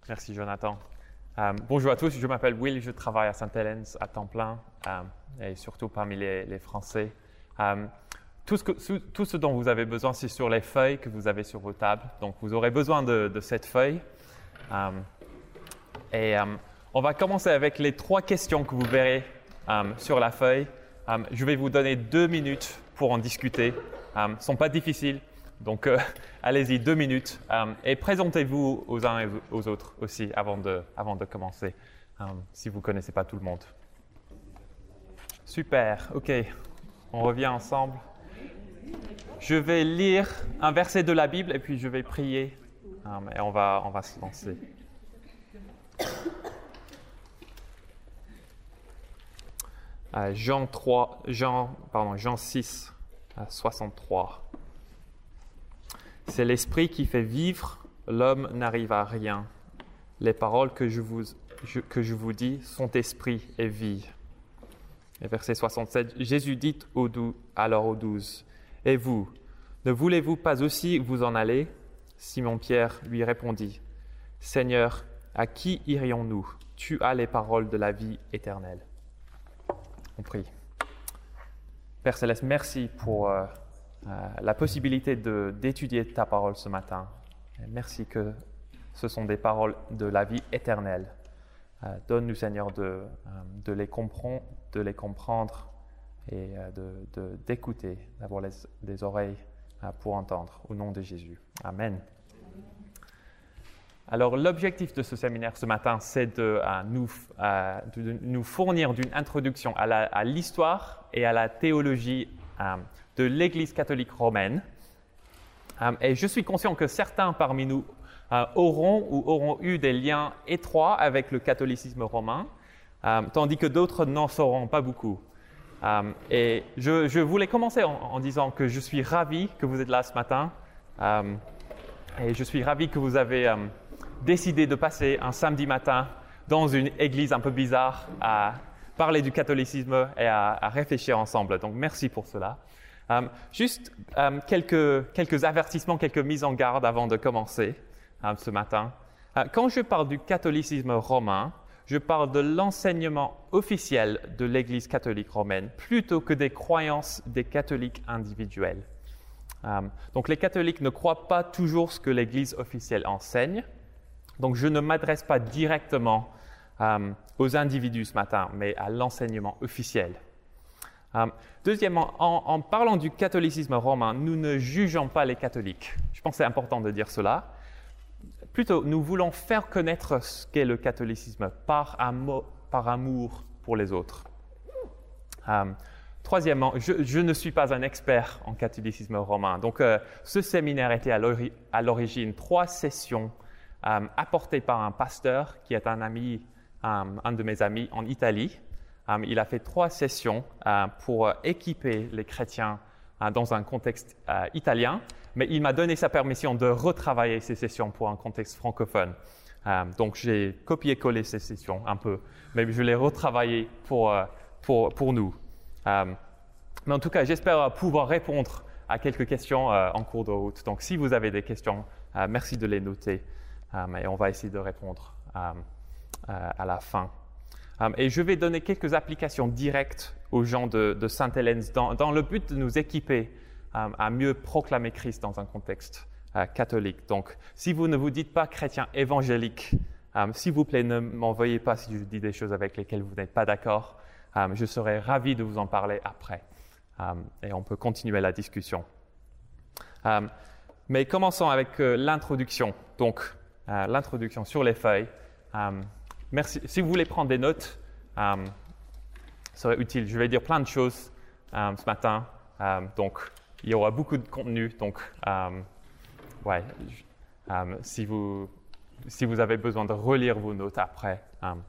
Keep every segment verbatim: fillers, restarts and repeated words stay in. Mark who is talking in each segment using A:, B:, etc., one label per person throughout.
A: Merci Jonathan. Euh, bonjour à tous, je m'appelle Will, je travaille à Sainte-Hélène à temps plein euh, et surtout parmi les, les Français. Euh, tout, ce que, tout ce dont vous avez besoin, c'est sur les feuilles que vous avez sur vos tables. Donc vous aurez besoin de, de cette feuille. Euh, et euh, on va commencer avec les trois questions que vous verrez euh, sur la feuille. Euh, je vais vous donner deux minutes pour en discuter. Euh, ce ne sont pas difficiles. Donc, euh, allez-y, deux minutes. Euh, et présentez-vous aux uns et aux autres aussi avant de, avant de commencer, euh, si vous ne connaissez pas tout le monde. Super, OK. On revient ensemble. Je vais lire un verset de la Bible et puis je vais prier. Euh, et on va, on va se lancer. Euh, Jean trois, Jean, pardon, Jean six, soixante-trois. C'est l'esprit qui fait vivre, l'homme n'arrive à rien. Les paroles que je vous, je, que je vous dis sont esprit et vie. Et verset soixante-sept, Jésus dit aux dou, alors aux douze, « Et vous, ne voulez-vous pas aussi vous en aller ?» Simon-Pierre lui répondit, « Seigneur, à qui irions-nous? Tu as les paroles de la vie éternelle. » On prie. Père Céleste, merci pour... Euh, Euh, la possibilité de, d'étudier ta parole ce matin. Et merci que ce sont des paroles de la vie éternelle. Euh, donne-nous, Seigneur, de, euh, de, les, comprendre, de les comprendre et euh, de, de, d'écouter, d'avoir les, des oreilles euh, pour entendre. Au nom de Jésus. Amen. Alors, l'objectif de ce séminaire ce matin, c'est de, euh, nous, euh, de nous fournir d'une introduction à, la, à l'histoire et à la théologie euh, de l'Église catholique romaine. Euh, et je suis conscient que certains parmi nous euh, auront ou auront eu des liens étroits avec le catholicisme romain, euh, tandis que d'autres n'en sauront pas beaucoup. Euh, et je, je voulais commencer en, en disant que je suis ravi que vous êtes là ce matin. Euh, et je suis ravi que vous avez euh, décidé de passer un samedi matin dans une église un peu bizarre à parler du catholicisme et à, à réfléchir ensemble. Donc merci pour cela. Euh, juste euh, quelques, quelques avertissements, quelques mises en garde avant de commencer euh, ce matin. Euh, quand je parle du catholicisme romain, je parle de l'enseignement officiel de l'Église catholique romaine plutôt que des croyances des catholiques individuels. Euh, donc les catholiques ne croient pas toujours ce que l'Église officielle enseigne. Donc je ne m'adresse pas directement euh, aux individus ce matin, mais à l'enseignement officiel. Um, deuxièmement, en, en parlant du catholicisme romain, nous ne jugeons pas les catholiques. Je pense que c'est important de dire cela. Plutôt, nous voulons faire connaître ce qu'est le catholicisme par, amo- par amour pour les autres. Um, troisièmement, je, je ne suis pas un expert en catholicisme romain. Donc, euh, ce séminaire était à, l'ori- à l'origine trois sessions um, apportées par un pasteur qui est un ami, um, un de mes amis en Italie. Um, il a fait trois sessions uh, pour uh, équiper les chrétiens uh, dans un contexte uh, italien, mais il m'a donné sa permission de retravailler ces sessions pour un contexte francophone. Um, donc j'ai copié-collé ces sessions un peu, mais je les retravaillées pour, uh, pour, pour nous. Um, mais en tout cas, j'espère pouvoir répondre à quelques questions uh, en cours de route. Donc si vous avez des questions, uh, merci de les noter um, et on va essayer de répondre um, uh, à la fin. Um, et je vais donner quelques applications directes aux gens de, de Sainte-Hélène dans, dans le but de nous équiper um, à mieux proclamer Christ dans un contexte uh, catholique. Donc, si vous ne vous dites pas chrétien évangélique, um, s'il vous plaît, ne m'envoyez pas si je dis des choses avec lesquelles vous n'êtes pas d'accord. Um, je serai ravi de vous en parler après. Um, et on peut continuer la discussion. Um, mais commençons avec euh, l'introduction. Donc, euh, l'introduction sur les feuilles. Um, Merci. Si vous voulez prendre des notes, um, ce serait utile. Je vais dire plein de choses um, ce matin. Um, donc, il y aura beaucoup de contenu. Donc, um, ouais, um, si, vous, si vous avez besoin de relire vos notes après, um,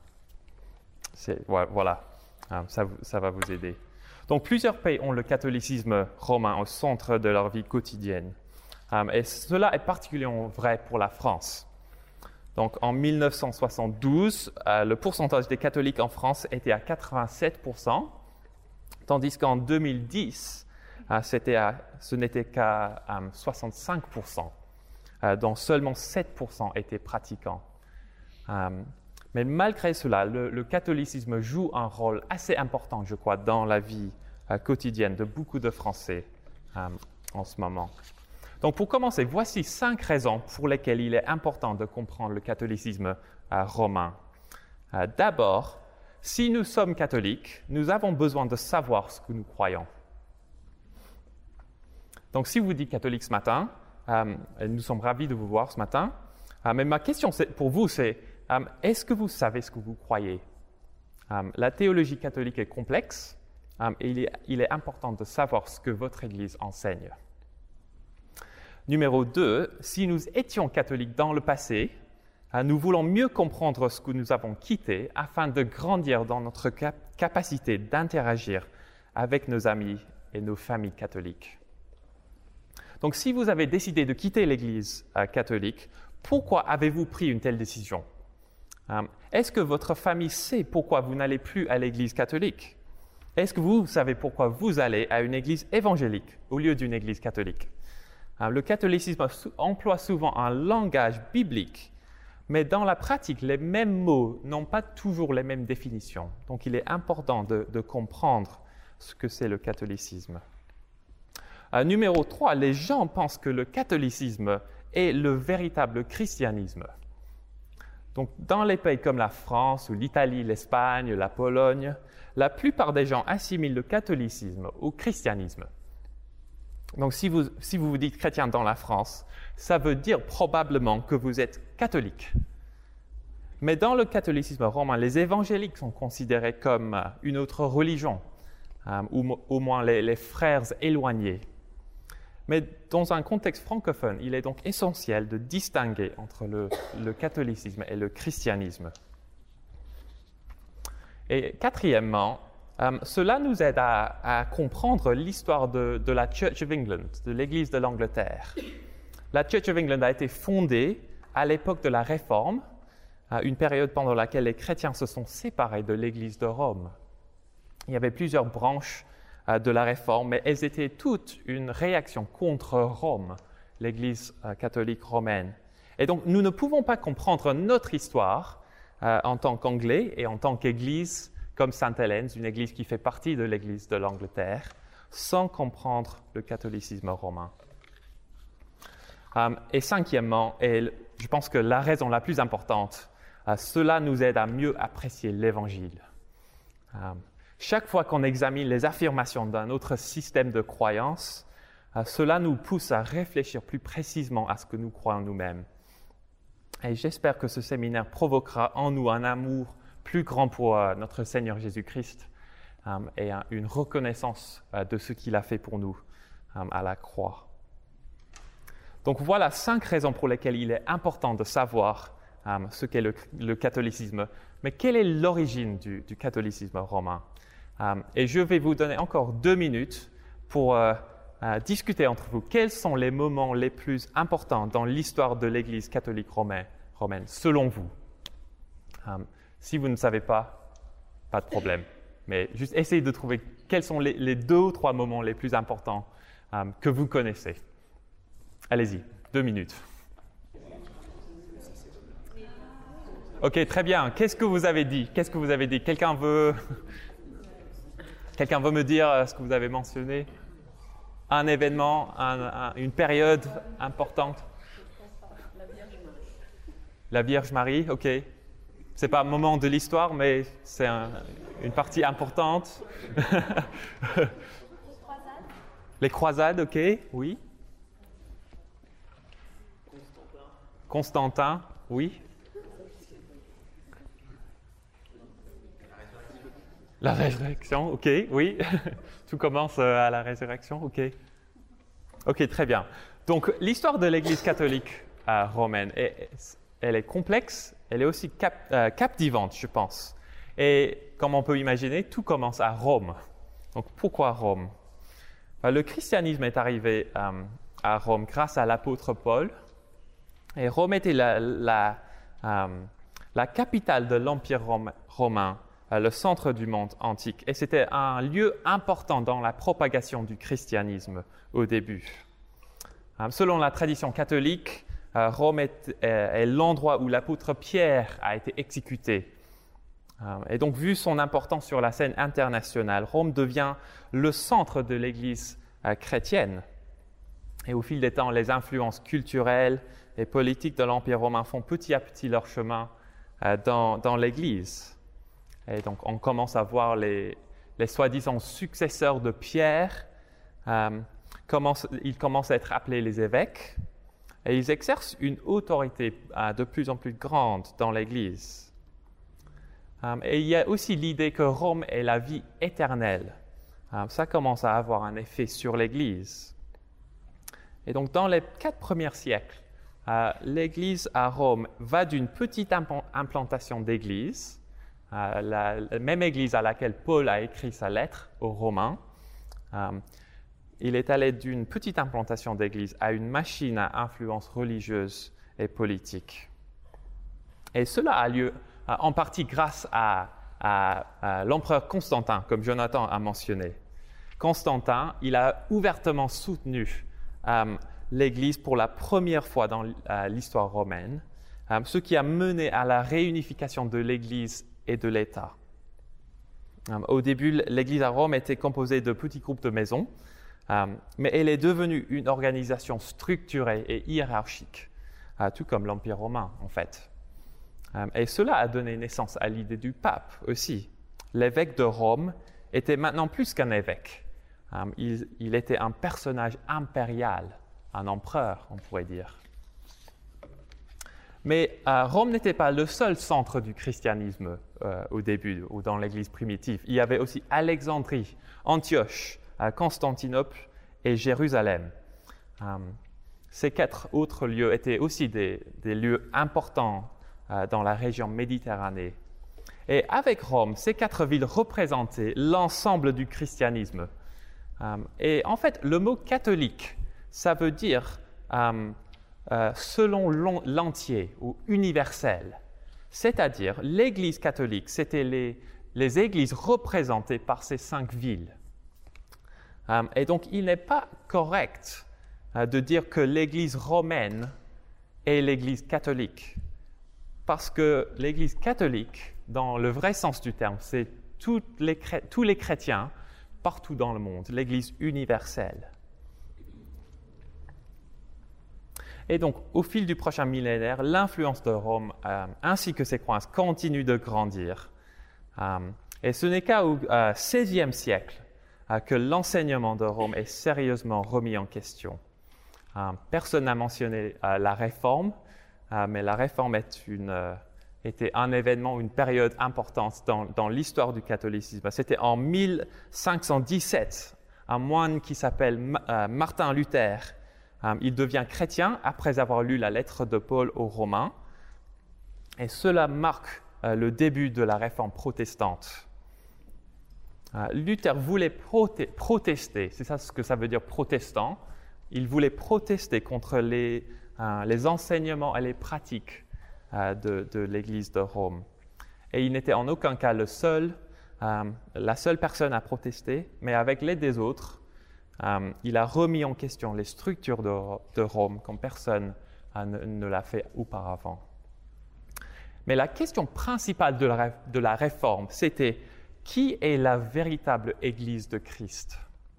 A: c'est, ouais, voilà, um, ça, ça va vous aider. Donc, plusieurs pays ont le catholicisme romain au centre de leur vie quotidienne. Um, et cela est particulièrement vrai pour la France. Donc, en mille neuf cent soixante-douze, euh, le pourcentage des catholiques en France était à quatre-vingt-sept pour cent, tandis qu'en deux mille dix, euh, c'était à, ce n'était qu'à euh, soixante-cinq pour cent, euh, dont seulement sept pour cent étaient pratiquants. Euh, mais malgré cela, le, le catholicisme joue un rôle assez important, je crois, dans la vie euh, quotidienne de beaucoup de Français euh, en ce moment. Donc pour commencer, voici cinq raisons pour lesquelles il est important de comprendre le catholicisme euh, romain. Euh, d'abord, si nous sommes catholiques, nous avons besoin de savoir ce que nous croyons. Donc si vous dites catholique ce matin, euh, nous sommes ravis de vous voir ce matin, euh, mais ma question pour vous c'est, euh, est-ce que vous savez ce que vous croyez? euh, La théologie catholique est complexe euh, et il est, il est important de savoir ce que votre Église enseigne. Numéro deux, si nous étions catholiques dans le passé, euh, nous voulons mieux comprendre ce que nous avons quitté afin de grandir dans notre cap- capacité d'interagir avec nos amis et nos familles catholiques. Donc, si vous avez décidé de quitter l'Église euh, catholique, pourquoi avez-vous pris une telle décision? euh, Est-ce que votre famille sait pourquoi vous n'allez plus à l'Église catholique? Est-ce que vous savez pourquoi vous allez à une Église évangélique au lieu d'une Église catholique? euh, Le catholicisme emploie souvent un langage biblique, mais dans la pratique, les mêmes mots n'ont pas toujours les mêmes définitions. Donc, il est important de, de comprendre ce que c'est le catholicisme. Euh, numéro trois, les gens pensent que le catholicisme est le véritable christianisme. Donc, dans les pays comme la France ou l'Italie, l'Espagne, la Pologne, la plupart des gens assimilent le catholicisme au christianisme. Donc, si vous, si vous vous dites chrétien dans la France, ça veut dire probablement que vous êtes catholique. Mais dans le catholicisme romain, les évangéliques sont considérés comme une autre religion, euh, ou au moins les, les frères éloignés. Mais dans un contexte francophone, il est donc essentiel de distinguer entre le, le catholicisme et le christianisme. Et quatrièmement, euh, cela nous aide à, à comprendre l'histoire de, de la Church of England, de l'Église de l'Angleterre. La Church of England a été fondée à l'époque de la Réforme, à une période pendant laquelle les chrétiens se sont séparés de l'Église de Rome. Il y avait plusieurs branches de la Réforme, mais elles étaient toutes une réaction contre Rome, l'Église catholique romaine. Et donc, nous ne pouvons pas comprendre notre histoire euh, en tant qu'Anglais et en tant qu'Église comme Sainte-Hélène, une Église qui fait partie de l'Église de l'Angleterre, sans comprendre le catholicisme romain. Euh, et cinquièmement, et je pense que la raison la plus importante, euh, cela nous aide à mieux apprécier l'Évangile. Euh, Chaque fois qu'on examine les affirmations d'un autre système de croyance, euh, cela nous pousse à réfléchir plus précisément à ce que nous croyons nous-mêmes. Et j'espère que ce séminaire provoquera en nous un amour plus grand pour euh, notre Seigneur Jésus-Christ euh, et euh, une reconnaissance euh, de ce qu'il a fait pour nous euh, à la croix. Donc voilà cinq raisons pour lesquelles il est important de savoir euh, ce qu'est le, le catholicisme. Mais quelle est l'origine du, du catholicisme romain? Um, et je vais vous donner encore deux minutes pour euh, euh, discuter entre vous quels sont les moments les plus importants dans l'histoire de l'Église catholique romaine, romaine selon vous. Um, si vous ne savez pas, pas de problème. Mais juste essayez de trouver quels sont les, les deux ou trois moments les plus importants um, que vous connaissez. Allez-y, deux minutes. Ok, très bien. Qu'est-ce que vous avez dit? Qu'est-ce que vous avez dit? Quelqu'un veut... Quelqu'un veut me dire ce que vous avez mentionné? Un événement, un, un, une période importante? La Vierge Marie, ok. Ce n'est pas un moment de l'histoire, mais c'est un, une partie importante. Les croisades, ok, oui. Constantin, oui. La résurrection, ok, oui. Tout commence à la résurrection, ok. Ok, très bien. Donc, l'histoire de l'Église catholique euh, romaine, est, elle est complexe, elle est aussi cap, euh, captivante, je pense. Et comme on peut imaginer, tout commence à Rome. Donc, pourquoi Rome? euh, Le christianisme est arrivé euh, à Rome grâce à l'apôtre Paul. Et Rome était la, la, euh, la capitale de l'Empire rom- romain. Le centre du monde antique. Et c'était un lieu important dans la propagation du christianisme au début. Selon la tradition catholique, euh, Rome est, est, est l'endroit où l'apôtre Pierre a été exécuté. Euh, et donc, vu son importance sur la scène internationale, Rome devient le centre de l'Église euh, chrétienne. Et au fil des temps, les influences culturelles et politiques de l'Empire romain font petit à petit leur chemin euh, dans, dans l'Église. Et donc, on commence à voir les, les soi-disant successeurs de Pierre, euh, commencent, ils commencent à être appelés les évêques, et ils exercent une autorité euh, de plus en plus grande dans l'Église. Euh, et il y a aussi l'idée que Rome est la vie éternelle. Euh, ça commence à avoir un effet sur l'Église. Et donc, dans les quatre premiers siècles, euh, l'Église à Rome va d'une petite imp- implantation d'église, Euh, la, la même église à laquelle Paul a écrit sa lettre aux Romains. Euh, il est allé d'une petite implantation d'église à une machine à influence religieuse et politique. Et cela a lieu euh, en partie grâce à, à, à l'empereur Constantin, comme Jonathan a mentionné. Constantin, il a ouvertement soutenu euh, l'église pour la première fois dans euh, l'histoire romaine, euh, ce qui a mené à la réunification de l'église et de l'État. Euh, au début, l'Église à Rome était composée de petits groupes de maisons, euh, mais elle est devenue une organisation structurée et hiérarchique, euh, tout comme l'Empire romain, en fait. Euh, et cela a donné naissance à l'idée du pape aussi. L'évêque de Rome était maintenant plus qu'un évêque. Euh, il, il était un personnage impérial, un empereur, on pourrait dire. Mais euh, Rome n'était pas le seul centre du christianisme euh, au début ou dans l'Église primitive. Il y avait aussi Alexandrie, Antioche, euh, Constantinople et Jérusalem. Euh, ces quatre autres lieux étaient aussi des, des lieux importants euh, dans la région Méditerranée. Et avec Rome, ces quatre villes représentaient l'ensemble du christianisme. Euh, et en fait, le mot catholique, ça veut dire euh, Euh, selon l'entier ou universel. C'est-à-dire, l'Église catholique, c'était les, les églises représentées par ces cinq villes. Euh, et donc, il n'est pas correct euh, de dire que l'Église romaine est l'Église catholique. Parce que l'Église catholique, dans le vrai sens du terme, c'est toutes les, tous les chrétiens partout dans le monde, l'Église universelle. Et donc, au fil du prochain millénaire, l'influence de Rome euh, ainsi que ses croyances continuent de grandir. Euh, et ce n'est qu'au euh, seizième siècle euh, que l'enseignement de Rome est sérieusement remis en question. Euh, personne n'a mentionné euh, la Réforme, euh, mais la Réforme est une, euh, était un événement, une période importante dans, dans l'histoire du catholicisme. C'était en mille cinq cent dix-sept, un moine qui s'appelle euh, Martin Luther. Um, il devient chrétien après avoir lu la lettre de Paul aux Romains, et cela marque euh, le début de la réforme protestante. Uh, Luther voulait proté- protester, c'est ça ce que ça veut dire protestant, il voulait protester contre les, euh, les enseignements et les pratiques euh, de, de l'Église de Rome. Et il n'était en aucun cas le seul, euh, la seule personne à protester, mais avec l'aide des autres, Um, il a remis en question les structures de, de Rome comme personne uh, ne, ne l'a fait auparavant. Mais la question principale de la, de la réforme, c'était qui est la véritable Église de Christ?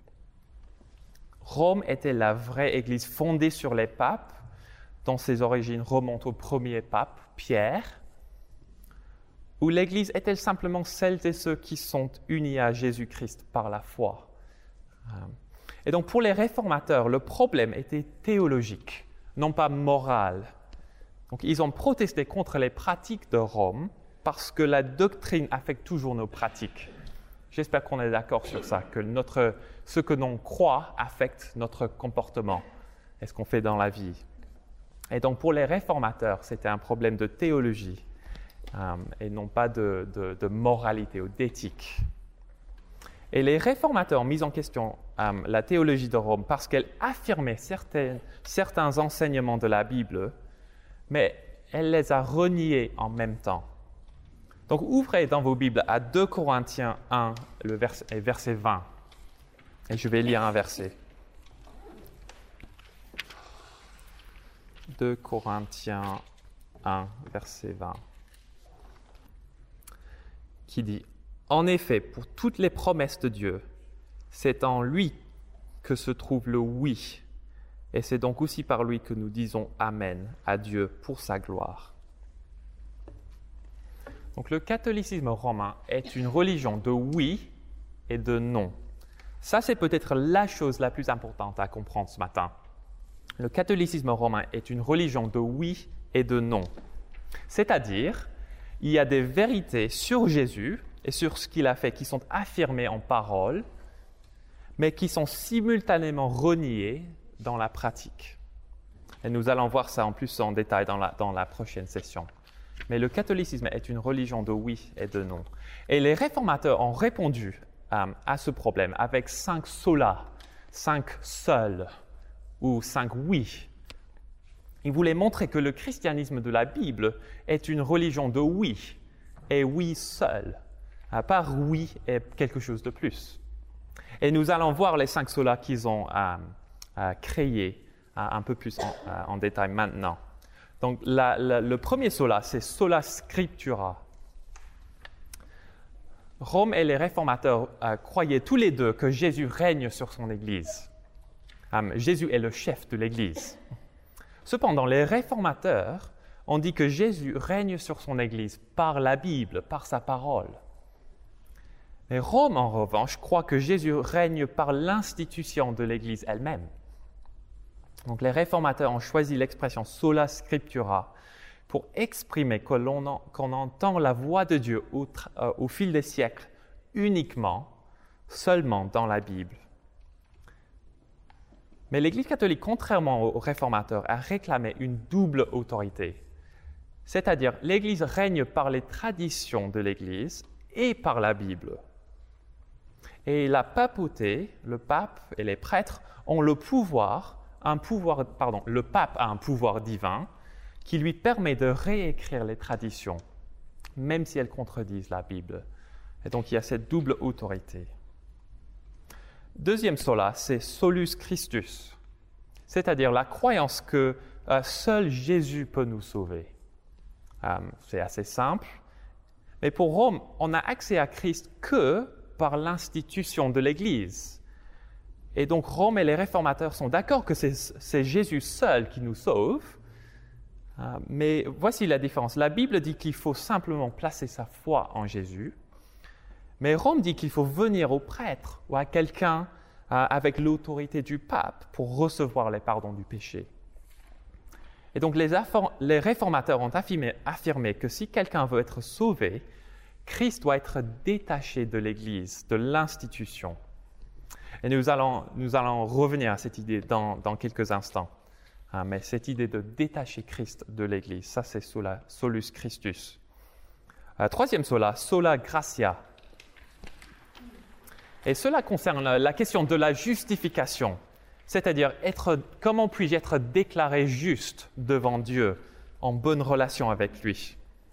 A: Rome était la vraie Église fondée sur les papes, dont ses origines remontent au premier pape, Pierre, ou l'Église est-elle simplement celle de ceux qui sont unis à Jésus-Christ par la foi? Um, Et donc, pour les réformateurs, le problème était théologique, non pas moral. Donc, ils ont protesté contre les pratiques de Rome parce que la doctrine affecte toujours nos pratiques. J'espère qu'on est d'accord sur ça, que notre, ce que l'on croit affecte notre comportement et ce qu'on fait dans la vie. Et donc, pour les réformateurs, c'était un problème de théologie euh, et non pas de, de, de moralité ou d'éthique. Et les réformateurs ont mis en question euh, la théologie de Rome parce qu'elle affirmait certains, certains enseignements de la Bible, mais elle les a reniés en même temps. Donc, ouvrez dans vos Bibles à deux Corinthiens un, le vers, verset vingt. Et je vais lire un verset. deux Corinthiens un, verset vingt, qui dit « En effet, pour toutes les promesses de Dieu, c'est en lui que se trouve le oui, et c'est donc aussi par lui que nous disons Amen à Dieu pour sa gloire. » Donc le catholicisme romain est une religion de oui et de non. Ça, c'est peut-être la chose la plus importante à comprendre ce matin. Le catholicisme romain est une religion de oui et de non. C'est-à-dire, il y a des vérités sur Jésus et sur ce qu'il a fait qui sont affirmées en parole, mais qui sont simultanément reniées dans la pratique. Et nous allons voir ça en plus en détail dans la, dans la prochaine session. Mais le catholicisme est une religion de oui et de non. Et les réformateurs ont répondu euh, à ce problème avec cinq solas, cinq seuls ou cinq oui. Ils voulaient montrer que le christianisme de la Bible est une religion de oui et oui seul, à part oui et quelque chose de plus. Et nous allons voir les cinq solas qu'ils ont euh, euh, créés euh, un peu plus en, euh, en détail maintenant. Donc, la, la, le premier sola, c'est sola scriptura. Rome et les réformateurs euh, croyaient tous les deux que Jésus règne sur son Église. Um, Jésus est le chef de l'Église. Cependant, les réformateurs ont dit que Jésus règne sur son Église par la Bible, par sa parole. Mais Rome, en revanche, croit que Jésus règne par l'institution de l'Église elle-même. Donc, les réformateurs ont choisi l'expression sola scriptura pour exprimer que l'on en, qu'on entend la voix de Dieu au, euh, au fil des siècles uniquement, seulement dans la Bible. Mais l'Église catholique, contrairement aux réformateurs, a réclamé une double autorité. C'est-à-dire, l'Église règne par les traditions de l'Église et par la Bible. Et la papauté, le pape et les prêtres ont le pouvoir Un pouvoir, pardon, le pape a un pouvoir divin qui lui permet de réécrire les traditions, même si elles contredisent la Bible. Et donc, il y a cette double autorité. Deuxième sola, c'est solus Christus, c'est-à-dire la croyance que euh, seul Jésus peut nous sauver. Euh, c'est assez simple, mais pour Rome, on n'a accès à Christ que par l'institution de l'Église. Et donc, Rome et les réformateurs sont d'accord que c'est, c'est Jésus seul qui nous sauve. Euh, mais voici la différence. La Bible dit qu'il faut simplement placer sa foi en Jésus. Mais Rome dit qu'il faut venir au prêtre ou à quelqu'un euh, avec l'autorité du pape pour recevoir les pardons du péché. Et donc, les, affor- les réformateurs ont affirmé, affirmé que si quelqu'un veut être sauvé, Christ doit être détaché de l'Église, de l'institution. Et nous allons, nous allons revenir à cette idée dans, dans quelques instants. Hein, mais cette idée de détacher Christ de l'Église, ça c'est sola, solus Christus. Euh, troisième sola, sola gratia. Et cela concerne la, la question de la justification, c'est-à-dire être, comment puis-je être déclaré juste devant Dieu, en bonne relation avec lui.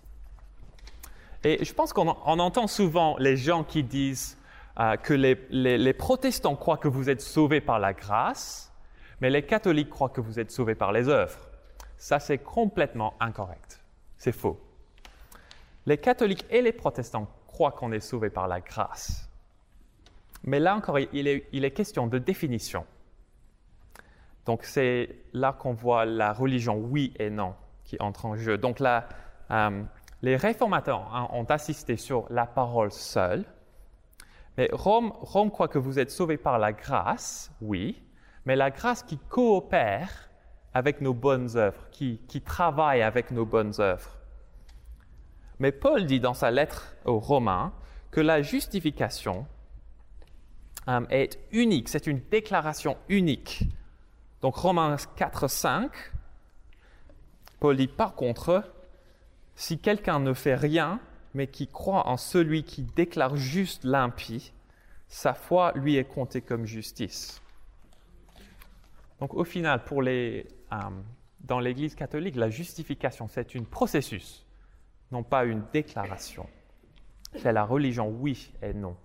A: Et je pense qu'on on entend souvent les gens qui disent Euh, que les, les, les protestants croient que vous êtes sauvés par la grâce, mais les catholiques croient que vous êtes sauvés par les œuvres. Ça, c'est complètement incorrect. C'est faux. Les catholiques et les protestants croient qu'on est sauvés par la grâce. Mais là encore, il est, il est question de définition. Donc, c'est là qu'on voit la religion oui et non qui entre en jeu. Donc, là, euh, les réformateurs hein, ont insisté sur la parole seule. Mais Rome, Rome croit que vous êtes sauvés par la grâce, oui, mais la grâce qui coopère avec nos bonnes œuvres, qui, qui travaille avec nos bonnes œuvres. Mais Paul dit dans sa lettre aux Romains que la justification euh, est unique, c'est une déclaration unique. Donc Romains quatre, cinq, Paul dit par contre, si quelqu'un ne fait rien, mais qui croit en celui qui déclare juste l'impie, sa foi lui est comptée comme justice. Donc au final, pour les, euh, dans l'Église catholique, la justification, c'est un processus, non pas une déclaration. C'est la religion oui et non.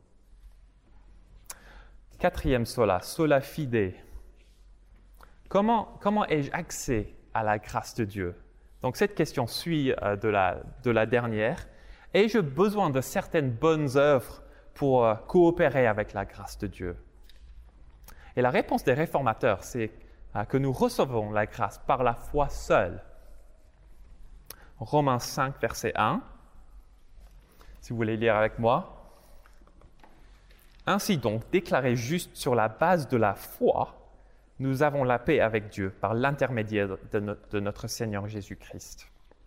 A: Quatrième sola, sola fide. Comment, comment ai-je accès à la grâce de Dieu? Donc cette question suit euh, de, la, de la dernière. Ai-je besoin de certaines bonnes œuvres pour euh, coopérer avec la grâce de Dieu? Et la réponse des réformateurs, c'est euh, que nous recevons la grâce par la foi seule. Romains cinq, verset un, si vous voulez lire avec moi. Ainsi donc, déclarés justes sur la base de la foi, nous avons la paix avec Dieu par l'intermédiaire de, no- de notre Seigneur Jésus-Christ.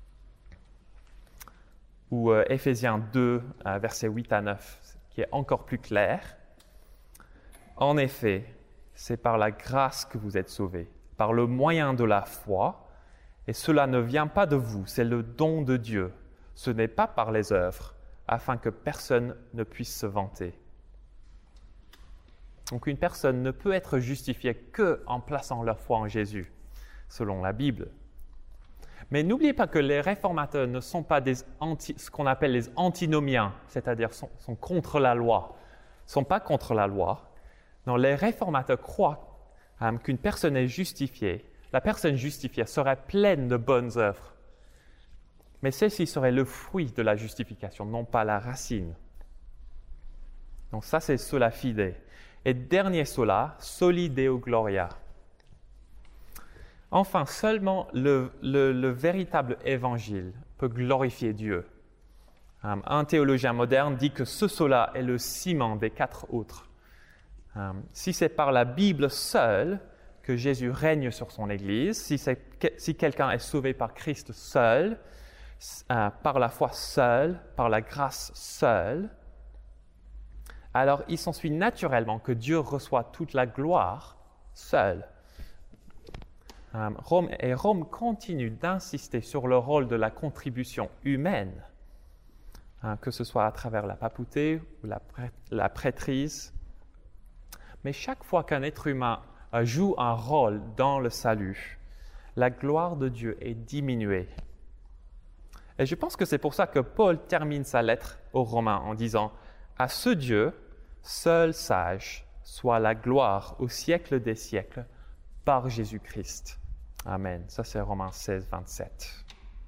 A: Ou euh, Éphésiens deux, euh, versets huit à neuf, qui est encore plus clair. En effet, c'est par la grâce que vous êtes sauvés, par le moyen de la foi, et cela ne vient pas de vous, c'est le don de Dieu. Ce n'est pas par les œuvres, afin que personne ne puisse se vanter. Donc une personne ne peut être justifiée qu'en plaçant leur foi en Jésus, selon la Bible. Mais n'oubliez pas que les réformateurs ne sont pas des anti, ce qu'on appelle les antinomiens, c'est-à-dire sont, sont contre la loi, ne sont pas contre la loi. Non, les réformateurs croient euh, qu'une personne est justifiée, la personne justifiée serait pleine de bonnes œuvres. Mais celle-ci serait le fruit de la justification, non pas la racine. Donc ça, c'est sola fide. Et dernier sola, soli Deo gloria. Enfin, seulement le, le, le véritable évangile peut glorifier Dieu. Um, un théologien moderne dit que ce sola est le ciment des quatre autres. Um, si c'est par la Bible seule que Jésus règne sur son Église, si, c'est, si quelqu'un est sauvé par Christ seul, uh, par la foi seule, par la grâce seule, alors il s'ensuit naturellement que Dieu reçoit toute la gloire seul. Um, Rome, et Rome continue d'insister sur le rôle de la contribution humaine, hein, que ce soit à travers la papauté ou la, prê- la prêtrise. Mais chaque fois qu'un être humain euh, joue un rôle dans le salut, la gloire de Dieu est diminuée. Et je pense que c'est pour ça que Paul termine sa lettre aux Romains en disant « À ce Dieu, seul sage, soit la gloire au siècle des siècles par Jésus-Christ. » Amen. Ça, c'est Romains seize, vingt-sept.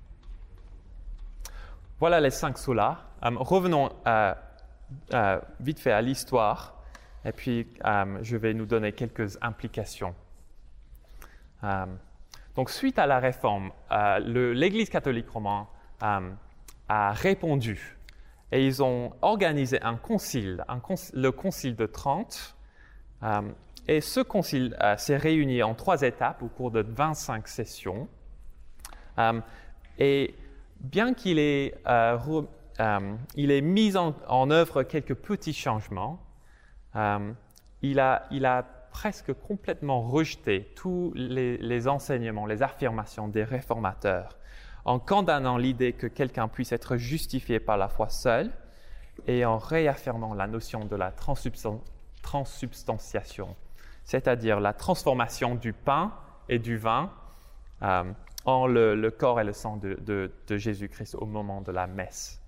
A: Voilà les cinq solas. Um, revenons euh, euh, vite fait à l'histoire, et puis um, je vais nous donner quelques implications. Um, donc, suite à la réforme, euh, le, l'Église catholique romaine um, a répondu, et ils ont organisé un concile, un conc- le concile de Trente. Um, Et ce concile euh, s'est réuni en trois étapes au cours de vingt-cinq sessions. Um, et bien qu'il ait, euh, re, um, il ait mis en, en œuvre quelques petits changements, um, il, a, il a presque complètement rejeté tous les, les enseignements, les affirmations des réformateurs, en condamnant l'idée que quelqu'un puisse être justifié par la foi seule et en réaffirmant la notion de la transsubstan- transsubstantiation, c'est-à-dire la transformation du pain et du vin euh, en le, le corps et le sang de, de, de Jésus-Christ au moment de la messe.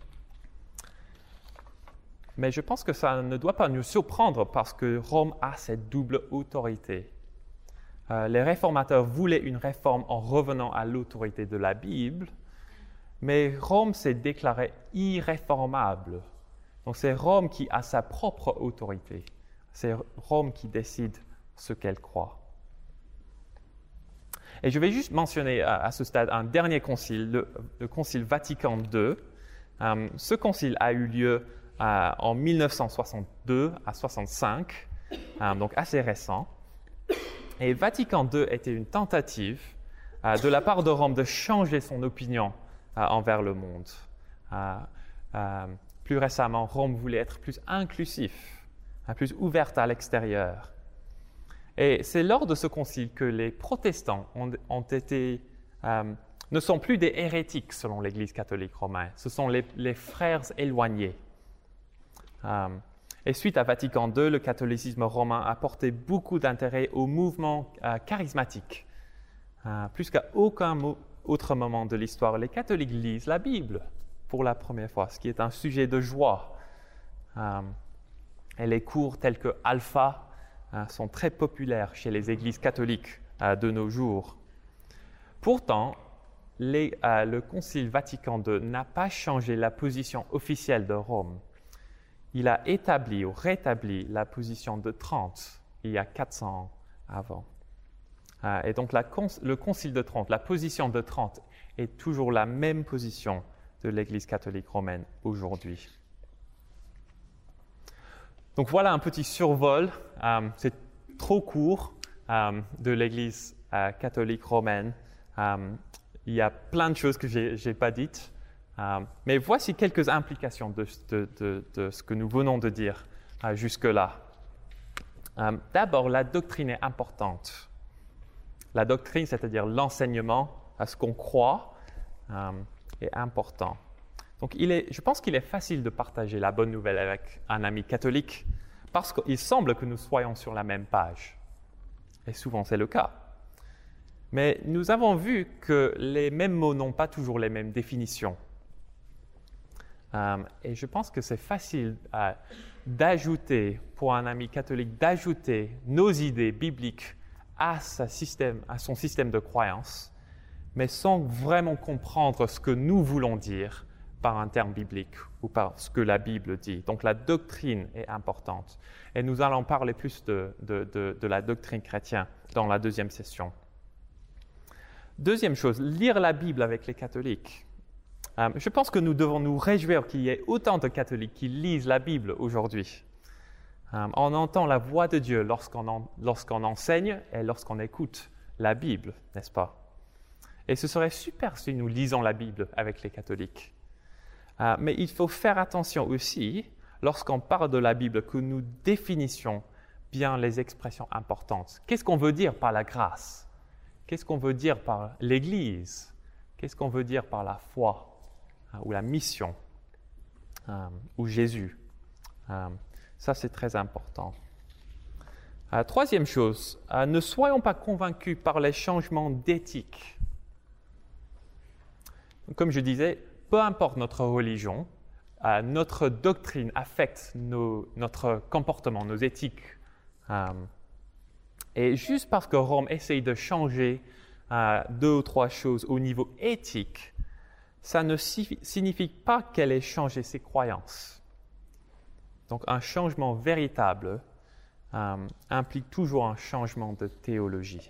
A: Mais je pense que ça ne doit pas nous surprendre parce que Rome a cette double autorité. Euh, les réformateurs voulaient une réforme en revenant à l'autorité de la Bible, mais Rome s'est déclarée irréformable. Donc c'est Rome qui a sa propre autorité. C'est Rome qui décide ce qu'elle croit. Et je vais juste mentionner à, à ce stade un dernier concile, le, le concile Vatican deux. Um, ce concile a eu lieu uh, en mille neuf cent soixante-deux à soixante-cinq, um, donc assez récent. Et Vatican deux était une tentative uh, de la part de Rome de changer son opinion uh, envers le monde. Uh, uh, plus récemment, Rome voulait être plus inclusif, plus ouverte à l'extérieur. Et c'est lors de ce concile que les protestants ont, ont été, euh, ne sont plus des hérétiques selon l'Église catholique romaine, ce sont les, les frères éloignés. Euh, et suite à Vatican deux, le catholicisme romain a porté beaucoup d'intérêt au mouvement euh, charismatique. Euh, plus qu'à aucun mo- autre moment de l'histoire, les catholiques lisent la Bible pour la première fois, ce qui est un sujet de joie. Euh, Et les cours tels que Alpha euh, sont très populaires chez les églises catholiques euh, de nos jours. Pourtant, les, euh, le Concile Vatican deux n'a pas changé la position officielle de Rome. Il a établi ou rétabli la position de Trente il y a quatre cents ans avant. Euh, et donc la, le Concile de Trente, la position de Trente est toujours la même position de l'Église catholique romaine aujourd'hui. Donc voilà un petit survol, euh, c'est trop court, euh, de l'Église euh, catholique romaine. Euh, il y a plein de choses que je n'ai pas dites, euh, mais voici quelques implications de, de, de, de ce que nous venons de dire euh, jusque-là. Euh, d'abord, la doctrine est importante. La doctrine, c'est-à-dire l'enseignement à ce qu'on croit, euh, est important. Donc, il est, je pense qu'il est facile de partager la bonne nouvelle avec un ami catholique parce qu'il semble que nous soyons sur la même page. Et souvent, c'est le cas. Mais nous avons vu que les mêmes mots n'ont pas toujours les mêmes définitions. Euh, et je pense que c'est facile euh, d'ajouter, pour un ami catholique, d'ajouter nos idées bibliques à, sa système, à son système de croyance, mais sans vraiment comprendre ce que nous voulons dire par un terme biblique ou par ce que la Bible dit. Donc la doctrine est importante. Et nous allons parler plus de, de, de, de la doctrine chrétienne dans la deuxième session. Deuxième chose, lire la Bible avec les catholiques. Euh, je pense que nous devons nous réjouir qu'il y ait autant de catholiques qui lisent la Bible aujourd'hui. Euh, on entend la voix de Dieu lorsqu'on, en, lorsqu'on enseigne et lorsqu'on écoute la Bible, n'est-ce pas? Et ce serait super si nous lisons la Bible avec les catholiques. Euh, mais il faut faire attention aussi, lorsqu'on parle de la Bible, que nous définissions bien les expressions importantes. Qu'est-ce qu'on veut dire par la grâce? Qu'est-ce qu'on veut dire par l'Église? Qu'est-ce qu'on veut dire par la foi euh, ou la mission euh, ou Jésus? euh, Ça, c'est très important. Euh, troisième chose, euh, ne soyons pas convaincus par les changements d'éthique. Comme je disais, peu importe notre religion, euh, notre doctrine affecte nos, notre comportement, nos éthiques. Euh, et juste parce que Rome essaye de changer euh, deux ou trois choses au niveau éthique, ça ne si- signifie pas qu'elle ait changé ses croyances. Donc un changement véritable euh, implique toujours un changement de théologie.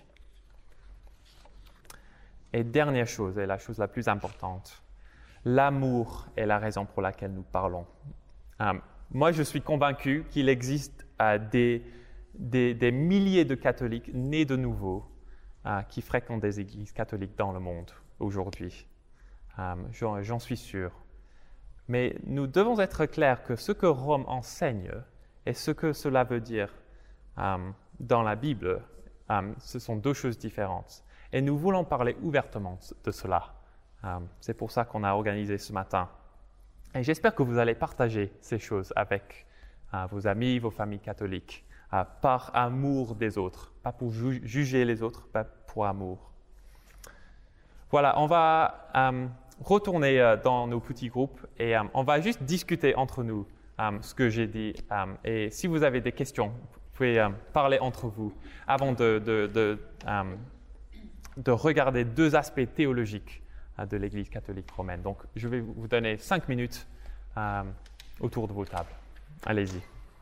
A: Et dernière chose, et la chose la plus importante, l'amour est la raison pour laquelle nous parlons. Euh, moi, je suis convaincu qu'il existe euh, des, des, des milliers de catholiques nés de nouveau euh, qui fréquentent des églises catholiques dans le monde aujourd'hui. Euh, j'en, j'en suis sûr. Mais nous devons être clairs que ce que Rome enseigne et ce que cela veut dire euh, dans la Bible, euh, ce sont deux choses différentes. Et nous voulons parler ouvertement de cela. Euh, c'est pour ça qu'on a organisé ce matin. Et j'espère que vous allez partager ces choses avec euh, vos amis, vos familles catholiques, euh, par amour des autres, pas pour ju- juger les autres, pas pour amour. Voilà, on va euh, retourner euh, dans nos petits groupes et euh, on va juste discuter entre nous euh, ce que j'ai dit. Euh, et si vous avez des questions, vous pouvez euh, parler entre vous avant de, de, de, euh, de regarder deux aspects théologiques de l'Église catholique romaine. Donc, je vais vous donner cinq minutes euh, autour de vos tables. Allez-y.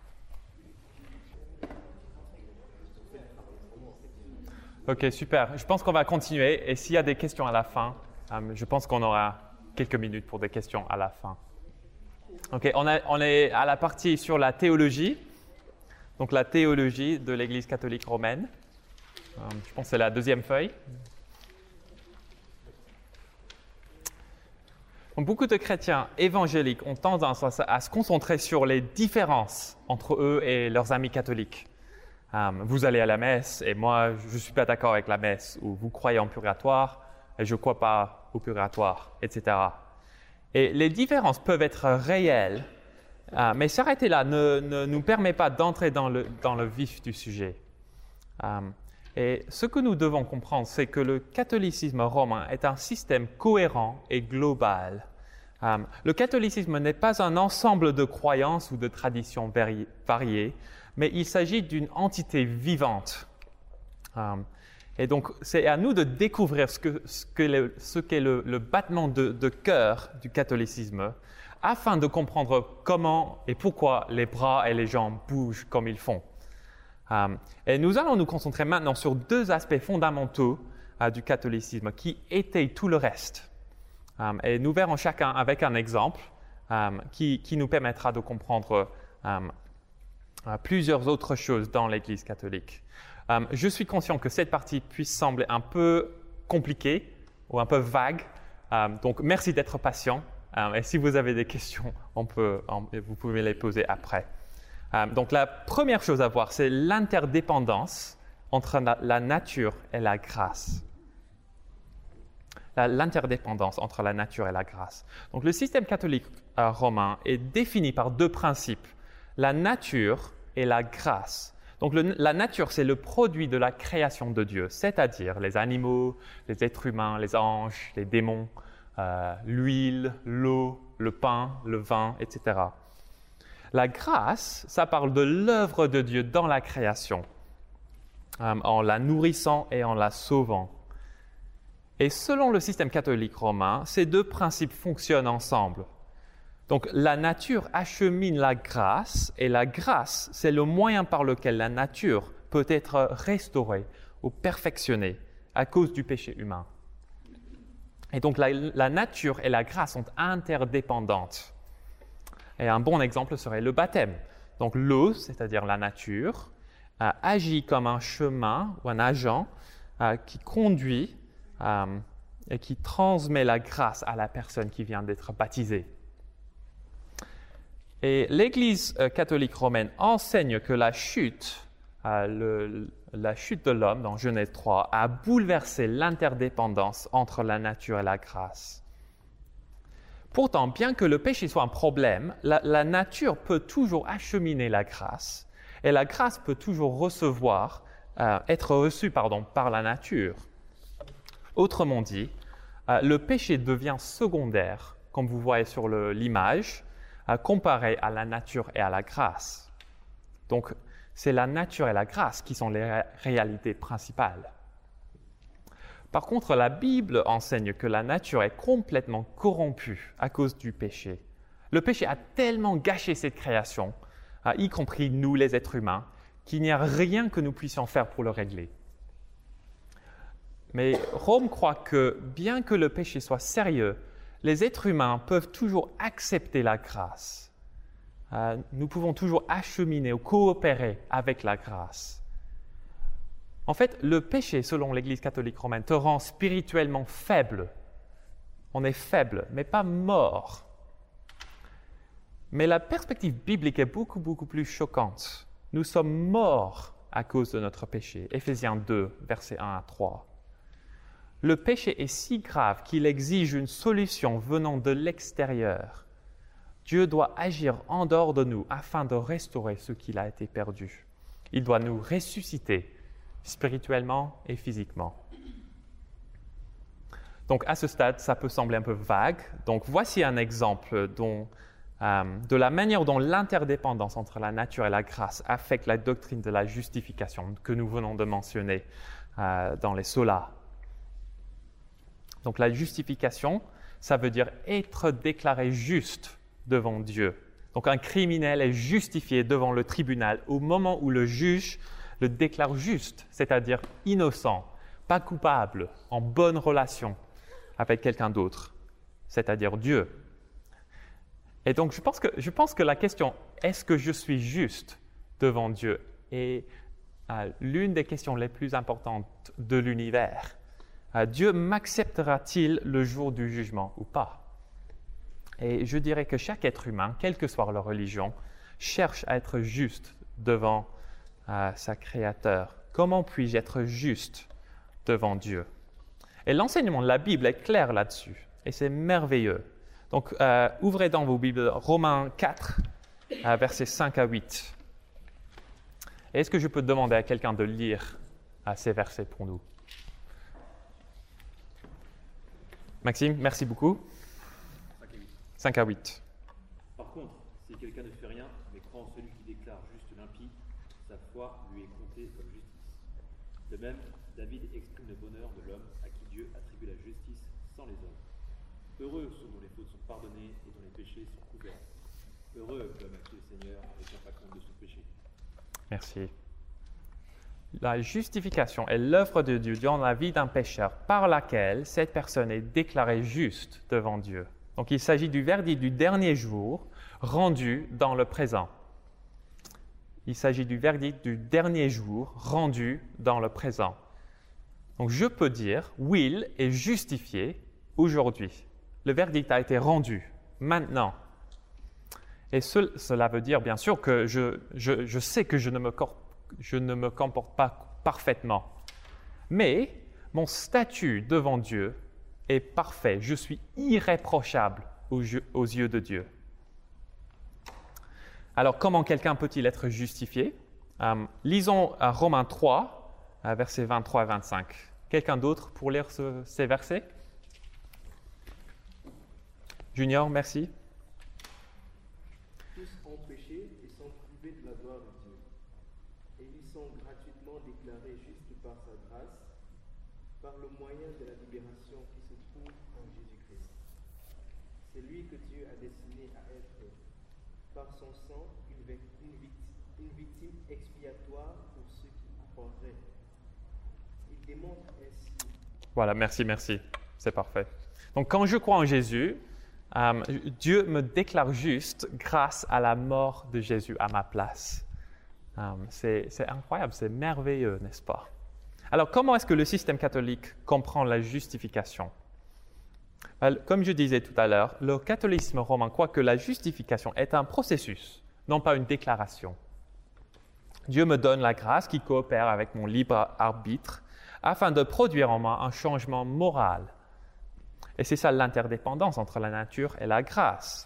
A: Ok, super. Je pense qu'on va continuer. Et s'il y a des questions à la fin, euh, je pense qu'on aura quelques minutes pour des questions à la fin. Ok, on, a, on est à la partie sur la théologie. Donc, la théologie de l'Église catholique romaine. Euh, je pense que c'est la deuxième feuille. Donc, beaucoup de chrétiens évangéliques ont tendance à, à se concentrer sur les différences entre eux et leurs amis catholiques. Um, vous allez à la messe et moi, je ne suis pas d'accord avec la messe, ou vous croyez en purgatoire et je ne crois pas au purgatoire, et cetera. Et les différences peuvent être réelles, uh, mais s'arrêter là ne, ne nous permet pas d'entrer dans le, dans le vif du sujet. Um, Et ce que nous devons comprendre, c'est que le catholicisme romain est un système cohérent et global. Um, le catholicisme n'est pas un ensemble de croyances ou de traditions vari- variées, mais il s'agit d'une entité vivante. Um, Et donc, c'est à nous de découvrir ce que, ce que le, ce qu'est le, le battement de, de cœur du catholicisme, afin de comprendre comment et pourquoi les bras et les jambes bougent comme ils font. Um, et nous allons nous concentrer maintenant sur deux aspects fondamentaux uh, du catholicisme qui étayent tout le reste. Um, et nous verrons chacun avec un exemple um, qui, qui nous permettra de comprendre um, uh, plusieurs autres choses dans l'Église catholique. Um, je suis conscient que cette partie puisse sembler un peu compliquée ou un peu vague, um, donc merci d'être patient. Um, et si vous avez des questions, on peut, on, vous pouvez les poser après. Um, donc la première chose à voir, c'est l'interdépendance entre la, la nature et la grâce. La, l'interdépendance entre la nature et la grâce. Donc le système catholique euh, romain est défini par deux principes, la nature et la grâce. Donc le, la nature, c'est le produit de la création de Dieu, c'est-à-dire les animaux, les êtres humains, les anges, les démons, euh, l'huile, l'eau, le pain, le vin, et cetera. La grâce, ça parle de l'œuvre de Dieu dans la création, euh, en la nourrissant et en la sauvant. Et selon le système catholique romain, ces deux principes fonctionnent ensemble. Donc la nature achemine la grâce, et la grâce, c'est le moyen par lequel la nature peut être restaurée ou perfectionnée à cause du péché humain. Et donc la, la nature et la grâce sont interdépendantes. Et un bon exemple serait le baptême. Donc l'eau, c'est-à-dire la nature, euh, agit comme un chemin ou un agent euh, qui conduit euh, et qui transmet la grâce à la personne qui vient d'être baptisée. Et l'Église euh, catholique romaine enseigne que la chute, euh, le, la chute de l'homme dans Genèse trois a bouleversé l'interdépendance entre la nature et la grâce. Pourtant, bien que le péché soit un problème, la, la nature peut toujours acheminer la grâce et la grâce peut toujours recevoir, euh, être reçue pardon, par la nature. Autrement dit, euh, le péché devient secondaire, comme vous voyez sur le, l'image, euh, comparé à la nature et à la grâce. Donc, c'est la nature et la grâce qui sont les ré- réalités principales. Par contre, la Bible enseigne que la nature est complètement corrompue à cause du péché. Le péché a tellement gâché cette création, y compris nous les êtres humains, qu'il n'y a rien que nous puissions faire pour le régler. Mais Rome croit que, bien que le péché soit sérieux, les êtres humains peuvent toujours accepter la grâce. Nous pouvons toujours acheminer ou coopérer avec la grâce. En fait, le péché, selon l'Église catholique romaine, te rend spirituellement faible. On est faible, mais pas mort. Mais la perspective biblique est beaucoup, beaucoup plus choquante. Nous sommes morts à cause de notre péché. Éphésiens deux, versets un à trois. Le péché est si grave qu'il exige une solution venant de l'extérieur. Dieu doit agir en dehors de nous afin de restaurer ce qu'il a été perdu. Il doit nous ressusciter spirituellement et physiquement. Donc à ce stade, ça peut sembler un peu vague. Donc voici un exemple dont, euh, de la manière dont l'interdépendance entre la nature et la grâce affecte la doctrine de la justification que nous venons de mentionner euh, dans les solas. Donc la justification, ça veut dire être déclaré juste devant Dieu. Donc un criminel est justifié devant le tribunal au moment où le juge le déclare juste, c'est-à-dire innocent, pas coupable, en bonne relation avec quelqu'un d'autre, c'est-à-dire Dieu. Et donc je pense que, je pense que la question « est-ce que je suis juste devant Dieu ?» est euh, l'une des questions les plus importantes de l'univers. Euh, Dieu m'acceptera-t-il le jour du jugement ou pas? Et je dirais que chaque être humain, quelle que soit leur religion, cherche à être juste devant à sa Créateur. Comment puis-je être juste devant Dieu? Et l'enseignement de la Bible est clair là-dessus, et c'est merveilleux. Donc, euh, ouvrez dans vos Bibles Romains quatre, euh, versets cinq à huit. Et est-ce que je peux demander à quelqu'un de lire euh, ces versets pour nous? Maxime, merci beaucoup. cinq à huit.
B: Par contre, si quelqu'un ne fait rien, mais croit en celui qui déclare juste l'impie, sa foi lui est comptée comme justice. De même, David exprime le bonheur de l'homme à qui Dieu attribue la justice sans les hommes. Heureux ceux dont les fautes sont pardonnées et dont les péchés sont couverts. Heureux l'homme à qui le Seigneur ne tient pas compte de son péché.
A: Merci. La justification est l'œuvre de Dieu dans la vie d'un pécheur par laquelle cette personne est déclarée juste devant Dieu. Donc il s'agit du verdict du dernier jour rendu dans le présent. Il s'agit du verdict du dernier jour rendu dans le présent. Donc je peux dire, Will est justifié aujourd'hui. Le verdict a été rendu maintenant. Et ce, cela veut dire bien sûr que je, je, je sais que je ne me corp- je ne me comporte pas parfaitement. Mais mon statut devant Dieu est parfait. Je suis irréprochable aux, aux yeux de Dieu. Alors, comment quelqu'un peut-il être justifié? euh, Lisons euh, Romains trois, euh, versets vingt-trois et vingt-cinq. Quelqu'un d'autre pour lire ce, ces versets? Junior, merci.
C: Tous ont péché et sont privés de la gloire de Dieu. Et ils sont gratuitement déclarés justes par sa grâce, par le moyen de la libération qui se trouve en Jésus-Christ. C'est lui que Dieu a destiné à être, par son sang, une, une, victime, une victime expiatoire pour ceux qui croiraient. Il démontre ainsi.
A: Voilà, merci, merci. C'est parfait. Donc, quand je crois en Jésus, euh, Dieu me déclare juste grâce à la mort de Jésus à ma place. Um, c'est, c'est incroyable, c'est merveilleux, n'est-ce pas? Alors, comment est-ce que le système catholique comprend la justification? Comme je disais tout à l'heure, le catholicisme romain croit que la justification est un processus, non pas une déclaration. Dieu me donne la grâce qui coopère avec mon libre arbitre afin de produire en moi un changement moral. Et c'est ça l'interdépendance entre la nature et la grâce.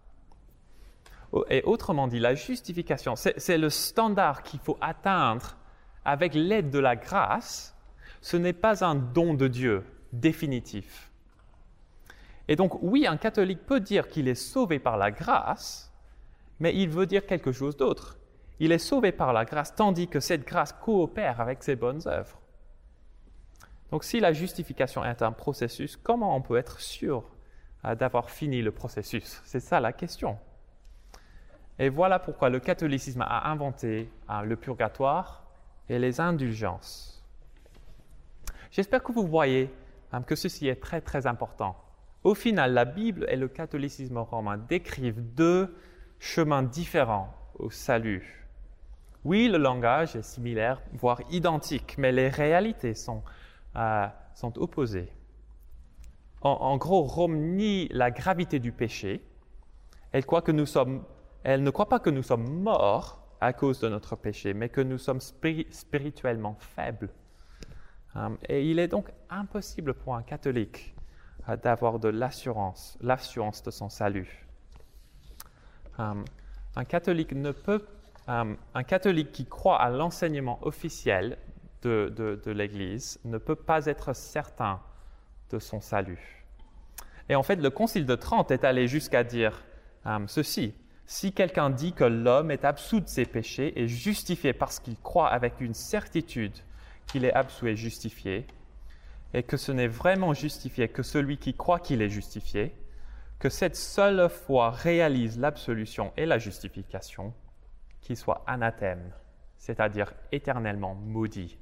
A: Et autrement dit, la justification, c'est, c'est le standard qu'il faut atteindre avec l'aide de la grâce. Ce n'est pas un don de Dieu définitif. Et donc, oui, un catholique peut dire qu'il est sauvé par la grâce, mais il veut dire quelque chose d'autre. Il est sauvé par la grâce, tandis que cette grâce coopère avec ses bonnes œuvres. Donc, si la justification est un processus, comment on peut être sûr d'avoir fini le processus? C'est ça la question. Et voilà pourquoi le catholicisme a inventé hein, le purgatoire et les indulgences. J'espère que vous voyez hein, que ceci est très très important. Au final, la Bible et le catholicisme romain décrivent deux chemins différents au salut. Oui, le langage est similaire, voire identique, mais les réalités sont, euh, sont opposées. En, en gros, Rome nie la gravité du péché. Elle croit que nous sommes Elle ne croit pas que nous sommes morts à cause de notre péché, mais que nous sommes spiri- spirituellement faibles. Um, et il est donc impossible pour un catholique uh, d'avoir de l'assurance, l'assurance de son salut. Um, un catholique ne peut, um, un catholique qui croit à l'enseignement officiel de, de, de l'Église ne peut pas être certain de son salut. Et en fait, le Concile de Trente est allé jusqu'à dire um, ceci. Si quelqu'un dit que l'homme est absous de ses péchés et justifié parce qu'il croit avec une certitude qu'il est absous et justifié, et que ce n'est vraiment justifié que celui qui croit qu'il est justifié, que cette seule foi réalise l'absolution et la justification, qu'il soit anathème, c'est-à-dire éternellement maudit.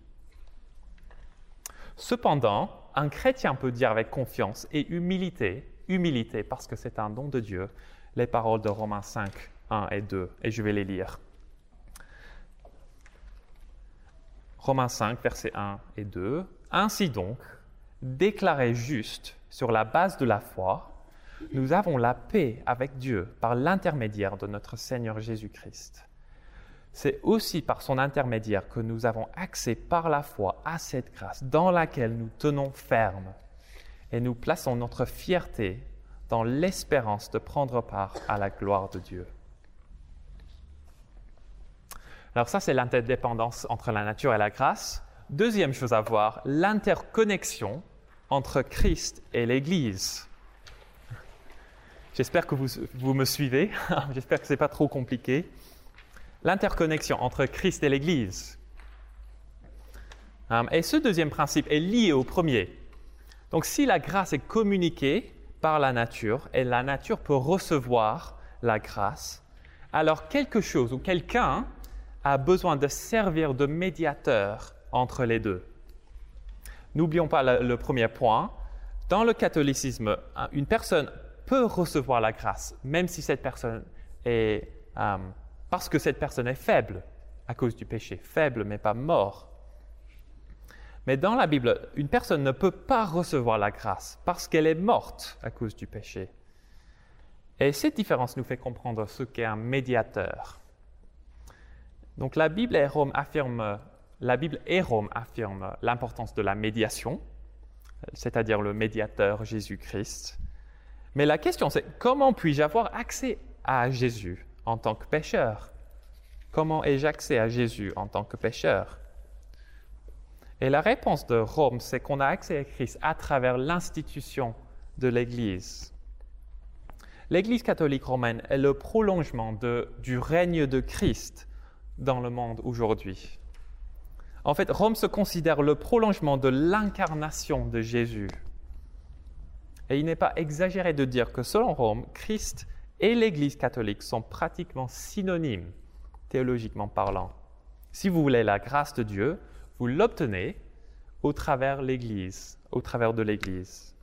A: Cependant, un chrétien peut dire avec confiance et humilité, humilité parce que c'est un don de Dieu, les paroles de Romains cinq, un et deux, et je vais les lire. Romains cinq, versets un et deux. « Ainsi donc, déclarés justes sur la base de la foi, nous avons la paix avec Dieu par l'intermédiaire de notre Seigneur Jésus-Christ. C'est aussi par son intermédiaire que nous avons accès par la foi à cette grâce dans laquelle nous tenons ferme et nous plaçons notre fierté dans l'espérance de prendre part à la gloire de Dieu. » Alors ça, c'est l'interdépendance entre la nature et la grâce. Deuxième chose à voir, l'interconnexion entre Christ et l'Église. J'espère que vous, vous me suivez. J'espère que ce n'est pas trop compliqué. L'interconnexion entre Christ et l'Église. Um, et ce deuxième principe est lié au premier. Donc si la grâce est communiquée par la nature et la nature peut recevoir la grâce, alors quelque chose ou quelqu'un a besoin de servir de médiateur entre les deux. N'oublions pas le, le premier point. Dans le catholicisme, une personne peut recevoir la grâce, même si cette personne est, euh, parce que cette personne est faible à cause du péché, faible mais pas mort. Mais dans la Bible, une personne ne peut pas recevoir la grâce parce qu'elle est morte à cause du péché. Et cette différence nous fait comprendre ce qu'est un médiateur. Donc la Bible et Rome affirment, la Bible et Rome affirment l'importance de la médiation, c'est-à-dire le médiateur Jésus-Christ. Mais la question c'est, comment puis-je avoir accès à Jésus en tant que pécheur? Comment ai-je accès à Jésus en tant que pécheur? Et la réponse de Rome, c'est qu'on a accès à Christ à travers l'institution de l'Église. L'Église catholique romaine est le prolongement de, du règne de Christ dans le monde aujourd'hui. En fait, Rome se considère le prolongement de l'incarnation de Jésus. Et il n'est pas exagéré de dire que selon Rome, Christ et l'Église catholique sont pratiquement synonymes, théologiquement parlant. Si vous voulez la grâce de Dieu, vous l'obtenez au travers l'Église, au travers de l'Église.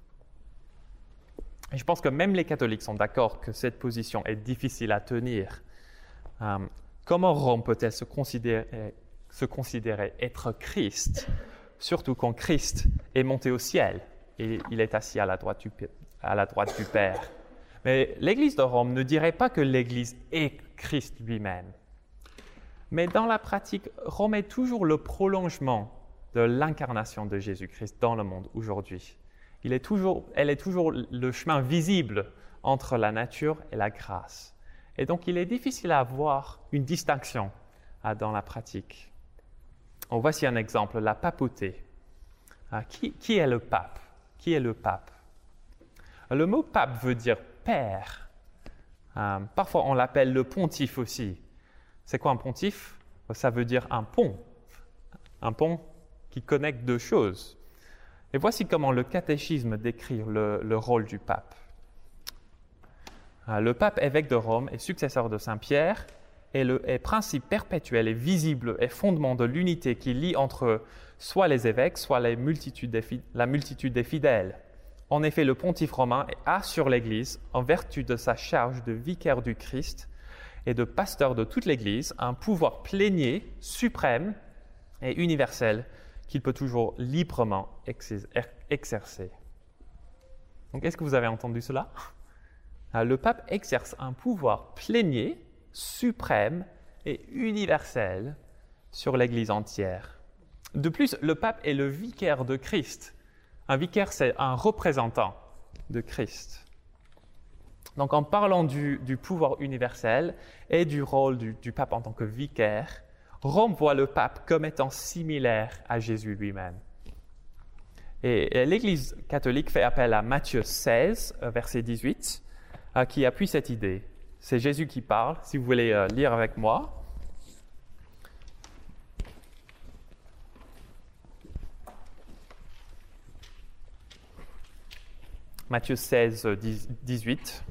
A: Et je pense que même les catholiques sont d'accord que cette position est difficile à tenir. Euh, comment Rome peut-elle se considérer, se considérer être Christ, surtout quand Christ est monté au ciel et il est assis à la droite du, à la droite du Père? Mais l'Église de Rome ne dirait pas que l'Église est Christ lui-même. Mais dans la pratique, Rome est toujours le prolongement de l'incarnation de Jésus-Christ dans le monde aujourd'hui. Il est toujours, elle est toujours le chemin visible entre la nature et la grâce. Et donc, il est difficile à avoir une distinction ah, dans la pratique. Oh, voici un exemple, la papauté. Ah, qui, qui est le pape? Qui est le pape? Le mot pape veut dire père. Ah, parfois, on l'appelle le pontife aussi. C'est quoi un pontife? Ça veut dire un pont, un pont qui connecte deux choses. Et voici comment le catéchisme décrit le, le rôle du pape. Le pape évêque de Rome et successeur de Saint-Pierre est le est principe perpétuel et visible et fondement de l'unité qui lie entre soit les évêques, soit les multitudes des, la multitude des fidèles. En effet, le pontife romain a sur l'Église, en vertu de sa charge de vicaire du Christ, et de pasteur de toute l'Église, un pouvoir plénier, suprême et universel qu'il peut toujours librement exercer. Donc, est-ce que vous avez entendu cela? Le pape exerce un pouvoir plénier, suprême et universel sur l'Église entière. De plus, le pape est le vicaire de Christ. Un vicaire, c'est un représentant de Christ. Donc, en parlant du, du pouvoir universel et du rôle du, du pape en tant que vicaire, Rome voit le pape comme étant similaire à Jésus lui-même. Et, et l'Église catholique fait appel à Matthieu seize, verset dix-huit, euh, qui appuie cette idée. C'est Jésus qui parle, si vous voulez euh, lire avec moi. Matthieu seize, dix-huit.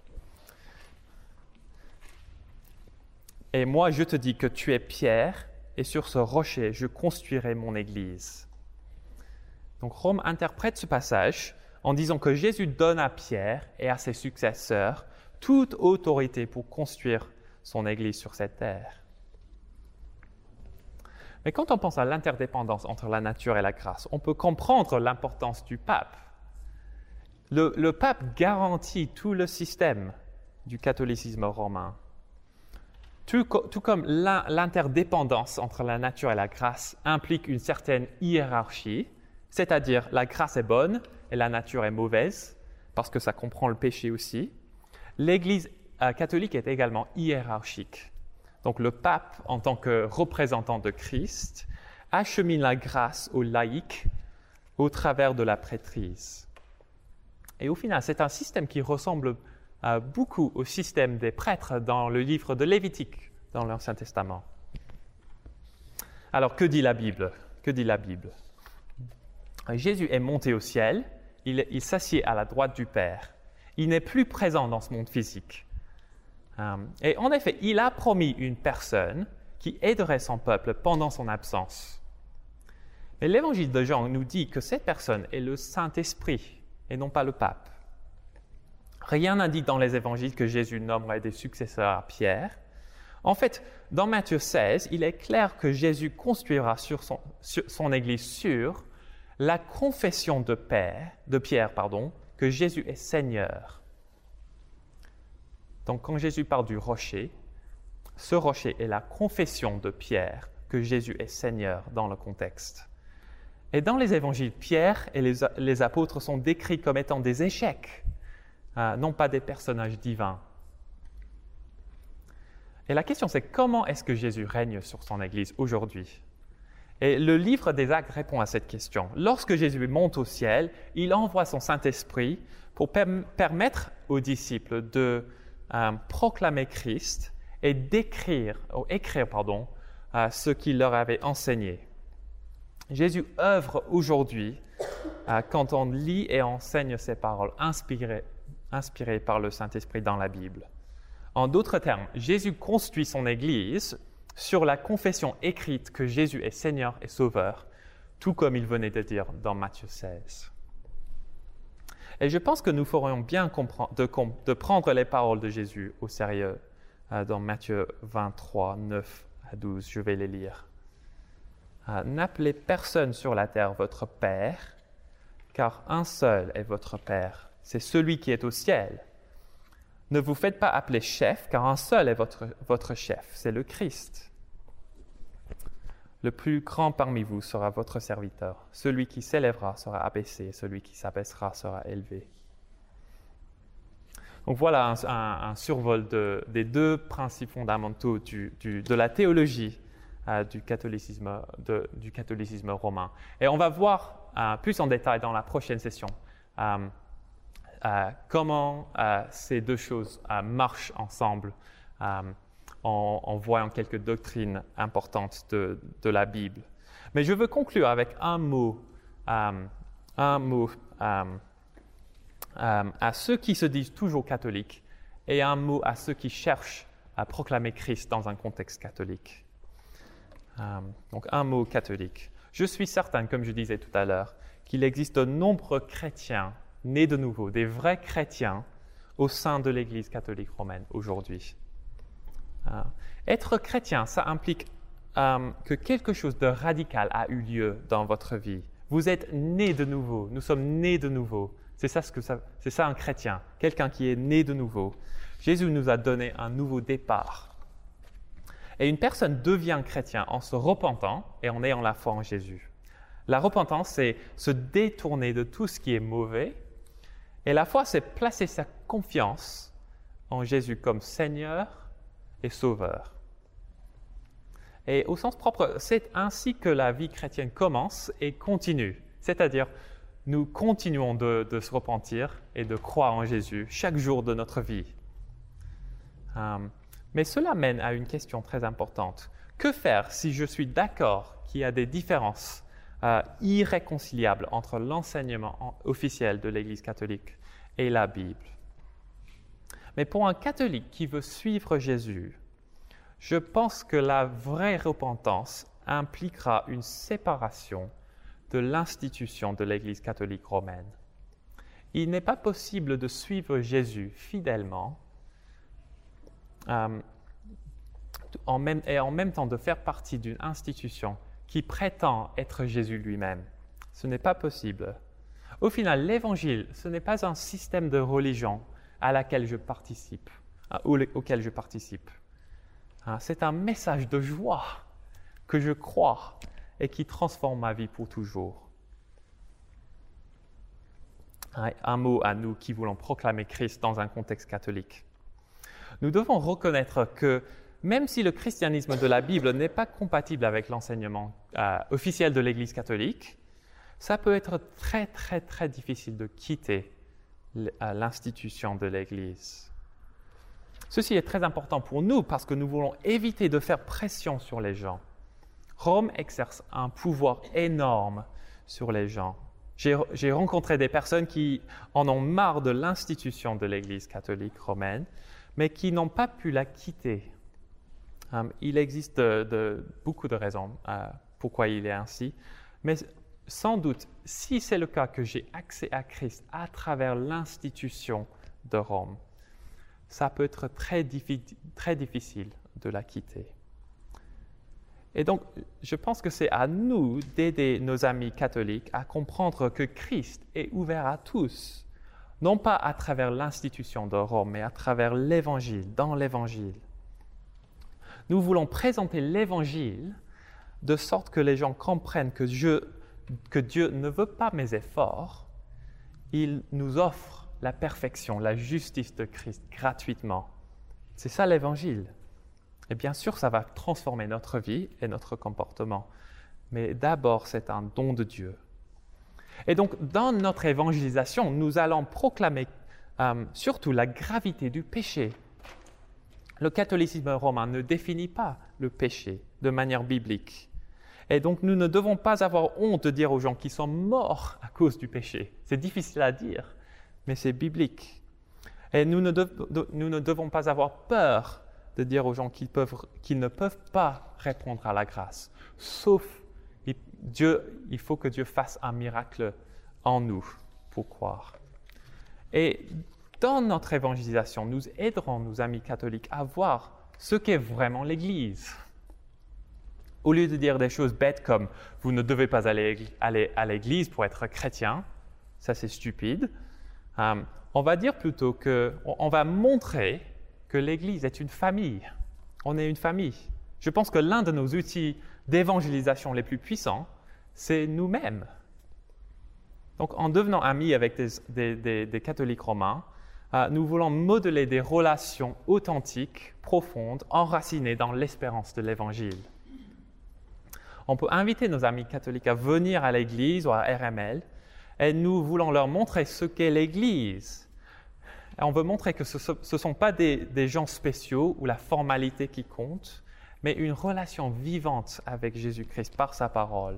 A: « Et moi, je te dis que tu es Pierre, et sur ce rocher, je construirai mon Église. » Donc, Rome interprète ce passage en disant que Jésus donne à Pierre et à ses successeurs toute autorité pour construire son Église sur cette terre. Mais quand on pense à l'interdépendance entre la nature et la grâce, on peut comprendre l'importance du pape. Le, le pape garantit tout le système du catholicisme romain. Tout, tout comme l'interdépendance entre la nature et la grâce implique une certaine hiérarchie, c'est-à-dire la grâce est bonne et la nature est mauvaise, parce que ça comprend le péché aussi, l'Église catholique est également hiérarchique. Donc le pape, en tant que représentant de Christ, achemine la grâce aux laïcs au travers de la prêtrise. Et au final, c'est un système qui ressemble euh, beaucoup au système des prêtres dans le livre de Lévitique, dans l'Ancien Testament. Alors, que dit la Bible? que dit la Bible? Jésus est monté au ciel, il, il s'assied à la droite du Père. Il n'est plus présent dans ce monde physique. Um, et en effet, il a promis une personne qui aiderait son peuple pendant son absence. Mais l'évangile de Jean nous dit que cette personne est le Saint-Esprit et non pas le pape. Rien n'indique dans les évangiles que Jésus nommerait des successeurs à Pierre. En fait, dans Matthieu seize, il est clair que Jésus construira sur son, sur son Église sur la confession de, Père, de Pierre pardon, que Jésus est Seigneur. Donc, quand Jésus parle du rocher, ce rocher est la confession de Pierre que Jésus est Seigneur dans le contexte. Et dans les évangiles, Pierre et les, les apôtres sont décrits comme étant des échecs, euh, non pas des personnages divins. Et la question, c'est comment est-ce que Jésus règne sur son Église aujourd'hui? Et le livre des Actes répond à cette question. Lorsque Jésus monte au ciel, il envoie son Saint-Esprit pour per- permettre aux disciples de euh, proclamer Christ et d'écrire, ou écrire, pardon, euh, ce qu'il leur avait enseigné. Jésus œuvre aujourd'hui euh, quand on lit et enseigne ses paroles inspirées, inspirées par le Saint-Esprit dans la Bible. En d'autres termes, Jésus construit son Église sur la confession écrite que Jésus est Seigneur et Sauveur, tout comme il venait de dire dans Matthieu seize. Et je pense que nous ferions bien de, de prendre les paroles de Jésus au sérieux euh, dans Matthieu vingt-trois, neuf à douze. Je vais les lire. Euh, N'appelez personne sur la terre votre Père, car un seul est votre Père, c'est celui qui est au ciel. Ne vous faites pas appeler chef, car un seul est votre, votre chef, c'est le Christ. Le plus grand parmi vous sera votre serviteur. Celui qui s'élèvera sera abaissé, et celui qui s'abaissera sera élevé. Donc voilà un, un, un survol de, des deux principes fondamentaux du, du, de la théologie euh, du, catholicisme, de, du catholicisme romain. Et on va voir euh, plus en détail dans la prochaine session euh, euh, comment euh, ces deux choses euh, marchent ensemble euh, En, en voyant quelques doctrines importantes de, de la Bible. Mais je veux conclure avec un mot, euh, un mot euh, euh, à ceux qui se disent toujours catholiques et un mot à ceux qui cherchent à proclamer Christ dans un contexte catholique. Euh, donc un mot catholique. Je suis certain, comme je disais tout à l'heure, qu'il existe de nombreux chrétiens nés de nouveau, des vrais chrétiens au sein de l'Église catholique romaine aujourd'hui. Uh, être chrétien, ça implique um, que quelque chose de radical a eu lieu dans votre vie. Vous êtes né de nouveau. Nous sommes nés de nouveau. C'est ça, ce que ça, c'est ça un chrétien, quelqu'un qui est né de nouveau. Jésus nous a donné un nouveau départ. Et une personne devient chrétien en se repentant et en ayant la foi en Jésus. La repentance, c'est se détourner de tout ce qui est mauvais. Et la foi, c'est placer sa confiance en Jésus comme Seigneur et Sauveur. Et au sens propre, c'est ainsi que la vie chrétienne commence et continue. C'est-à-dire, nous continuons de, de se repentir et de croire en Jésus chaque jour de notre vie. Um, mais cela mène à une question très importante. Que faire si je suis d'accord qu'il y a des différences euh, irréconciliables entre l'enseignement officiel de l'Église catholique et la Bible? Mais pour un catholique qui veut suivre Jésus, je pense que la vraie repentance impliquera une séparation de l'institution de l'Église catholique romaine. Il n'est pas possible de suivre Jésus fidèlement euh, en même, et en même temps de faire partie d'une institution qui prétend être Jésus lui-même. Ce n'est pas possible. Au final, l'Évangile, ce n'est pas un système de religion à laquelle je participe, auquel je participe. C'est un message de joie que je crois et qui transforme ma vie pour toujours. Un mot à nous qui voulons proclamer Christ dans un contexte catholique. Nous devons reconnaître que même si le christianisme de la Bible n'est pas compatible avec l'enseignement euh, officiel de l'Église catholique, ça peut être très, très, très difficile de quitter l'institution de l'Église. Ceci est très important pour nous parce que nous voulons éviter de faire pression sur les gens. Rome exerce un pouvoir énorme sur les gens. J'ai, j'ai rencontré des personnes qui en ont marre de l'institution de l'Église catholique romaine, mais qui n'ont pas pu la quitter. Um, il existe de, de, beaucoup de raisons uh, pourquoi il est ainsi, mais sans doute, si c'est le cas que j'ai accès à Christ à travers l'institution de Rome, ça peut être très, diffi- très difficile de la quitter. Et donc, je pense que c'est à nous d'aider nos amis catholiques à comprendre que Christ est ouvert à tous, non pas à travers l'institution de Rome, mais à travers l'Évangile, dans l'Évangile. Nous voulons présenter l'Évangile de sorte que les gens comprennent que Dieu, que Dieu ne veut pas mes efforts, il nous offre la perfection, la justice de Christ gratuitement. C'est ça l'Évangile. Et bien sûr, ça va transformer notre vie et notre comportement. Mais d'abord, c'est un don de Dieu. Et donc, dans notre évangélisation, nous allons proclamer euh, surtout la gravité du péché. Le catholicisme romain ne définit pas le péché de manière biblique. Et donc, nous ne devons pas avoir honte de dire aux gens qu'ils sont morts à cause du péché. C'est difficile à dire, mais c'est biblique. Et nous ne, de, nous ne devons pas avoir peur de dire aux gens qu'ils, peuvent, qu'ils ne peuvent pas répondre à la grâce. Sauf, il, Dieu, il faut que Dieu fasse un miracle en nous pour croire. Et dans notre évangélisation, nous aiderons nos amis catholiques à voir ce qu'est vraiment l'Église. Au lieu de dire des choses bêtes comme « vous ne devez pas aller, aller à l'Église pour être chrétien », ça c'est stupide, um, on va dire plutôt qu'on on va montrer que l'Église est une famille. On est une famille. Je pense que l'un de nos outils d'évangélisation les plus puissants, c'est nous-mêmes. Donc, en devenant amis avec des, des, des, des catholiques romains, euh, nous voulons modeler des relations authentiques, profondes, enracinées dans l'espérance de l'Évangile. On peut inviter nos amis catholiques à venir à l'Église ou à R M L, et nous voulons leur montrer ce qu'est l'Église. Et on veut montrer que ce ne sont pas des, des gens spéciaux ou la formalité qui compte, mais une relation vivante avec Jésus-Christ par sa parole.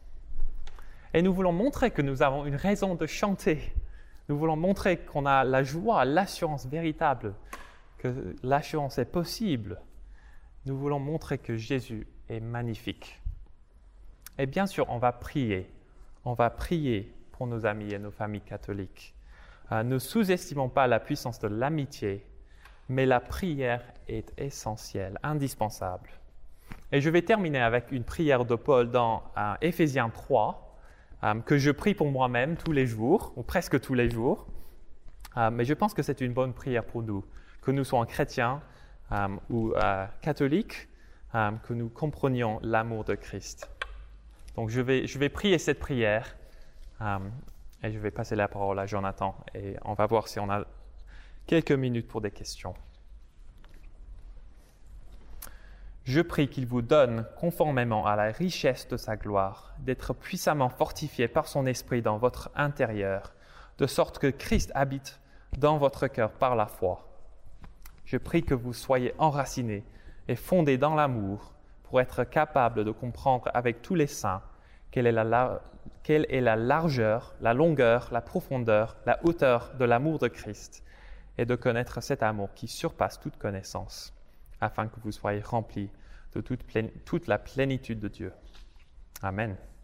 A: Et nous voulons montrer que nous avons une raison de chanter. Nous voulons montrer qu'on a la joie, l'assurance véritable, que l'assurance est possible. Nous voulons montrer que Jésus est magnifique. Et bien sûr, on va prier. On va prier pour nos amis et nos familles catholiques. Euh, ne sous-estimons pas la puissance de l'amitié, mais la prière est essentielle, indispensable. Et je vais terminer avec une prière de Paul dans euh, Éphésiens trois, euh, que je prie pour moi-même tous les jours, ou presque tous les jours. Euh, mais je pense que c'est une bonne prière pour nous, que nous soyons chrétiens euh, ou euh, catholiques, euh, que nous comprenions l'amour de Christ. Donc je vais, je vais prier cette prière. Euh, Et je vais passer la parole à Jonathan et on va voir si on a quelques minutes pour des questions. Je prie qu'il vous donne, conformément à la richesse de sa gloire, d'être puissamment fortifié par son esprit dans votre intérieur, de sorte que Christ habite dans votre cœur par la foi. Je prie que vous soyez enracinés et fondés dans l'amour pour être capables de comprendre avec tous les saints quelle est la, la Quelle est la largeur, la longueur, la profondeur, la hauteur de l'amour de Christ, et de connaître cet amour qui surpasse toute connaissance, afin que vous soyez remplis de toute, pleine, toute la plénitude de Dieu. Amen.